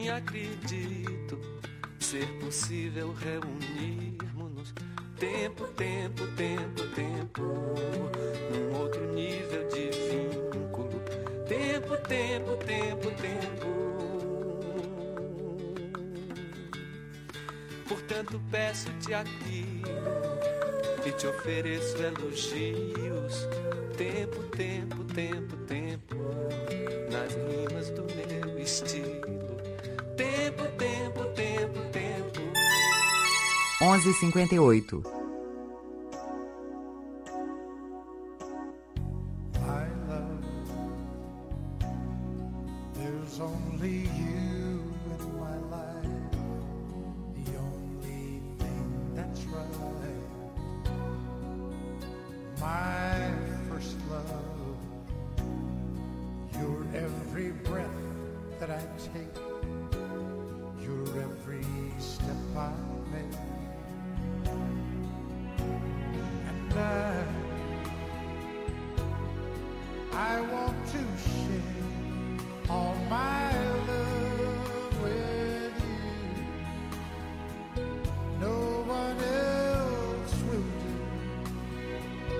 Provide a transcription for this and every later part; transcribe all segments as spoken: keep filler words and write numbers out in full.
Acredito ser possível reunirmos-nos tempo, tempo, tempo, tempo, num outro nível de vínculo. Tempo, tempo, tempo, tempo. Portanto peço-te aquilo e te ofereço elogios. Tempo, tempo, tempo, tempo, nas rimas do meu estilo. Tempo, tempo, tempo, tempo. onze e cinquenta e oito. My love, there's only you in my life, the only thing that's right. My first love, your every breath that I take, your every step I make, and I, I want to share all my love with you. No one else will do.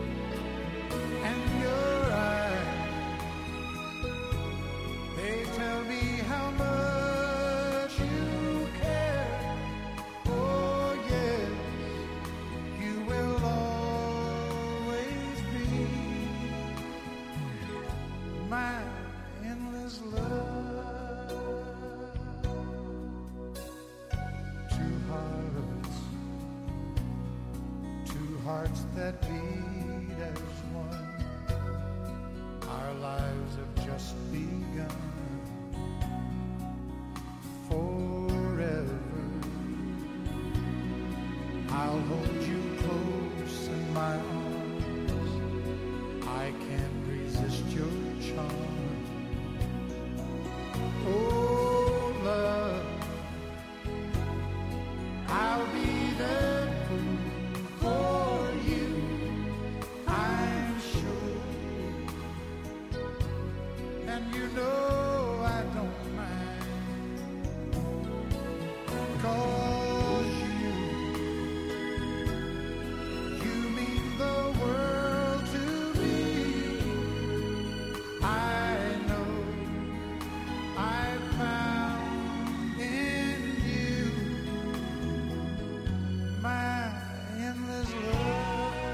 And your eyes, they tell me how much you care. Oh yes, you will always be my endless love. Two hearts, two hearts that beat as one. Our lives have just begun. Forever, I'll hold you close in my arms. I can't resist your charm. Oh, love, I'll be there for you, I'm sure. And you know I don't mind, 'cause you, you mean the world to me. I know I found in you my endless love.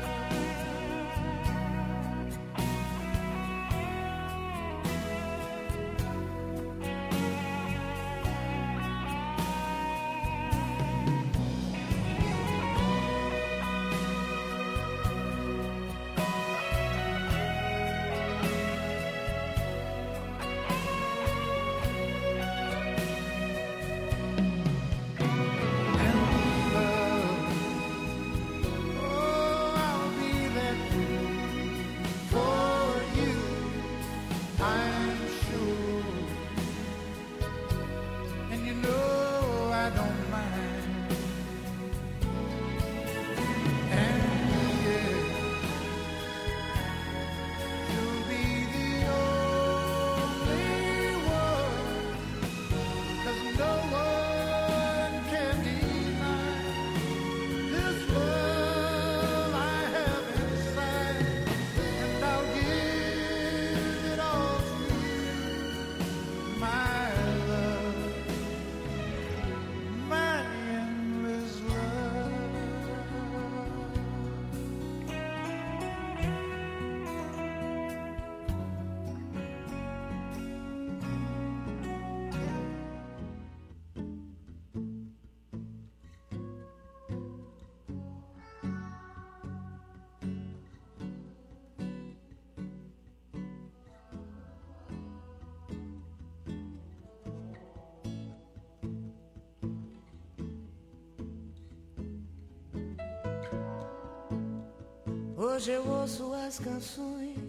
Hoje eu ouço as canções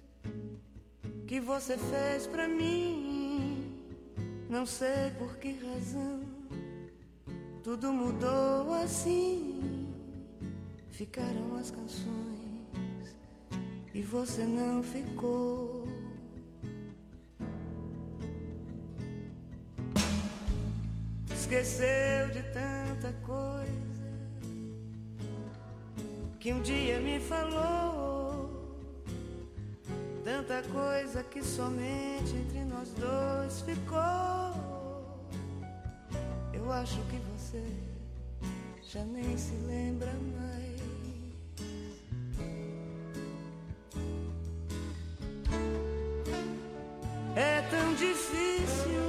que você fez pra mim. Não sei por que razão tudo mudou assim. Ficaram as canções e você não ficou. esqueceu de tanta coisa que um dia me falou, tanta coisa que somente entre nós dois ficou. Eu acho que você já nem se lembra mais. É tão difícil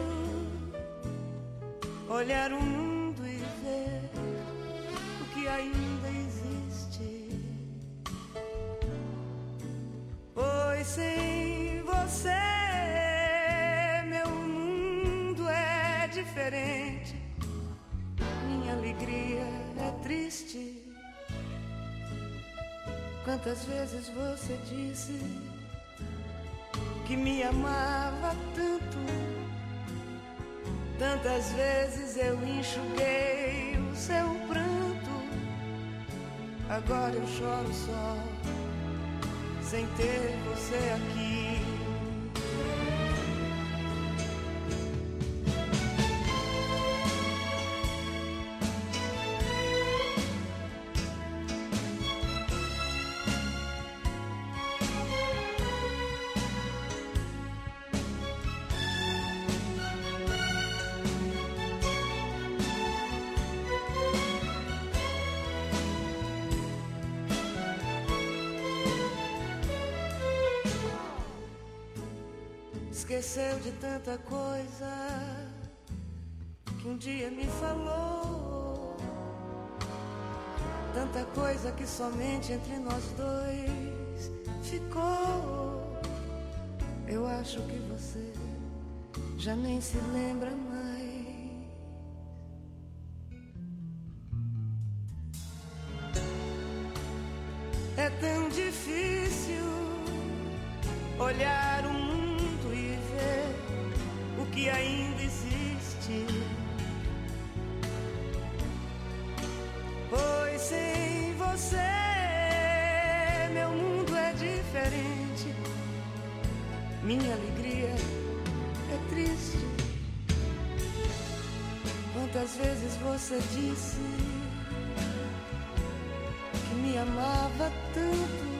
olhar o mundo e ver o que ainda existe, pois sem você meu mundo é diferente, minha alegria é triste. Quantas vezes você disse que me amava tanto, tantas vezes eu enxuguei o seu pranto. Agora eu choro só, sem ter você aqui. Esqueceu de tanta coisa que um dia me falou, tanta coisa que somente entre nós dois ficou. Eu acho que você já nem se lembra mais. É tão difícil olhar o mundo o que ainda existe, pois sem você meu mundo é diferente, minha alegria é triste. Quantas vezes você disse que me amava tanto,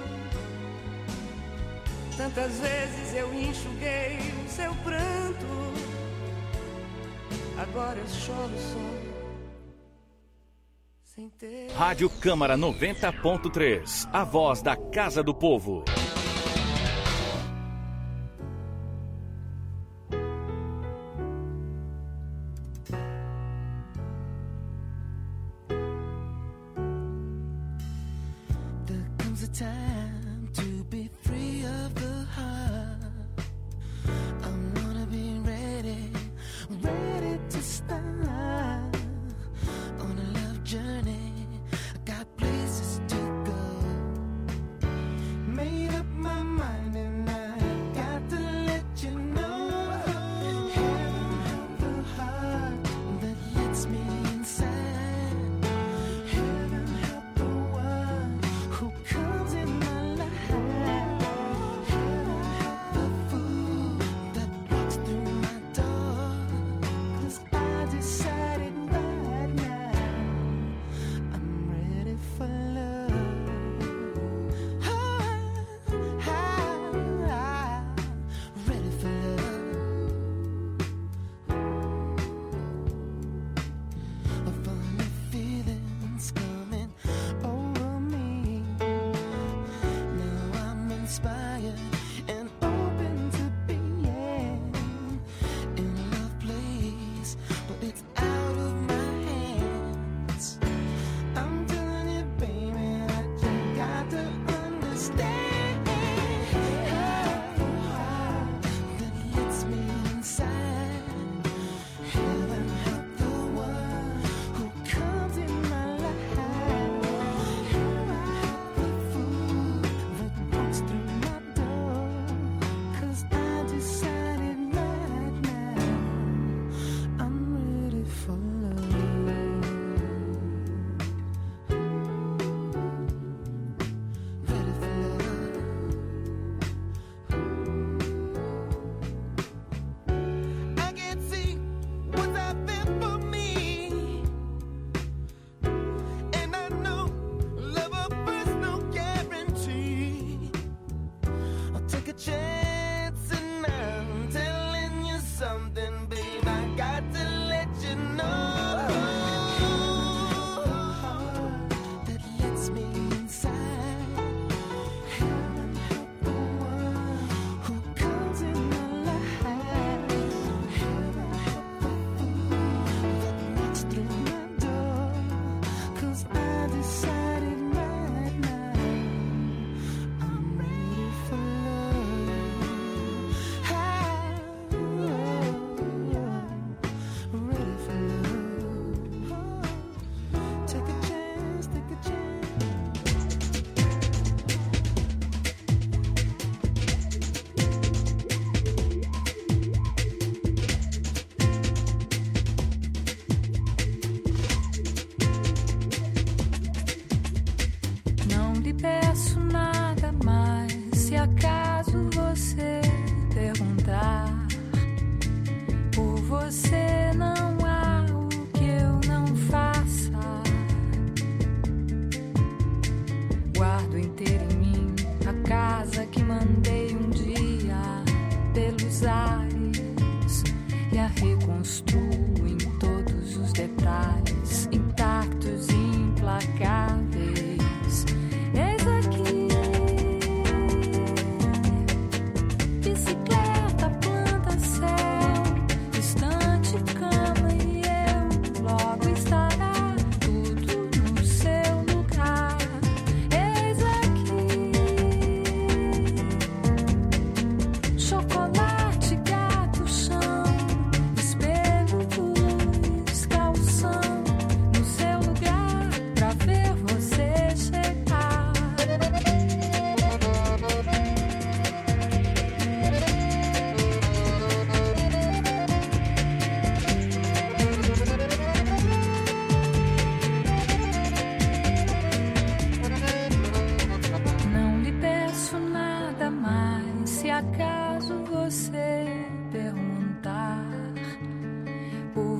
tantas vezes eu enxuguei o seu pranto. Agora eu choro só, sem ter... Rádio Câmara noventa ponto três, a voz da Casa do Povo. In my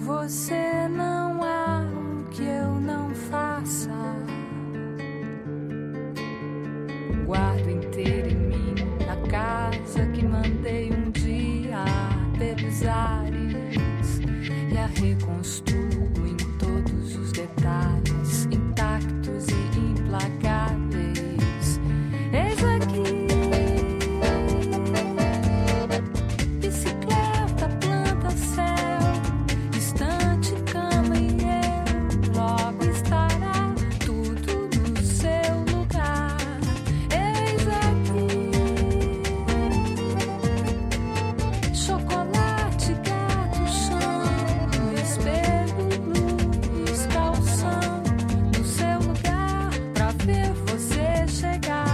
você não há o que eu não faça. Guardo inteiro em mim a casa que mandei um dia pelos ares e a reconstruo em todos os detalhes, intactos e implacáveis. Eis aqui bicicleta, planta, céu, estante, cama e eu. Logo estará tudo no seu lugar. Eis aqui chocolate, gato, chão, espelho, luz, calção, no seu lugar pra ver você chegar.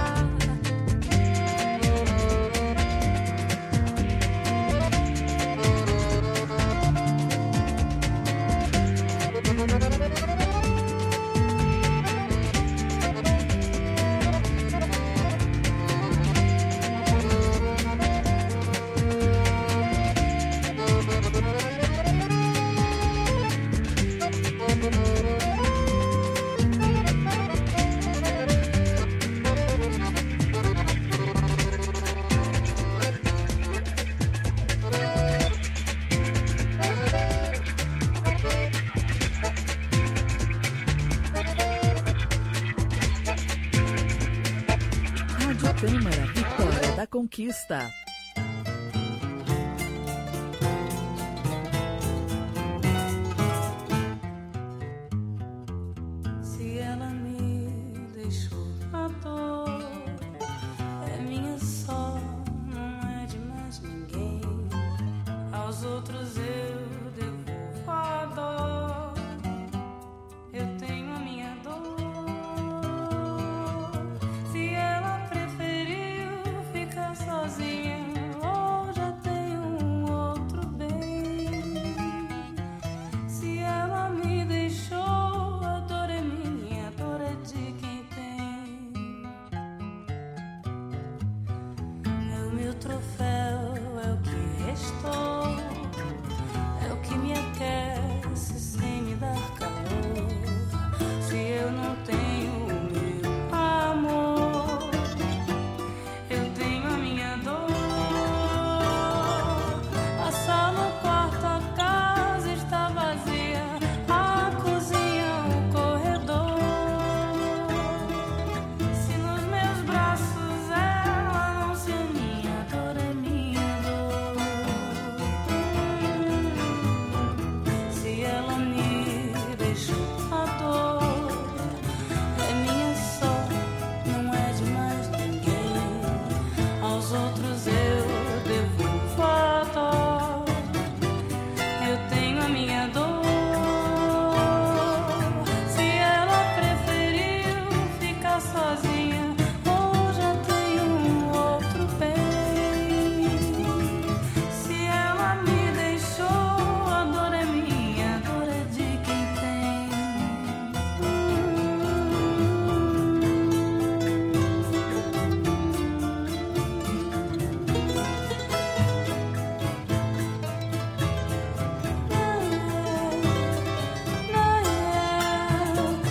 Rádio Câmara, Vitória da Conquista.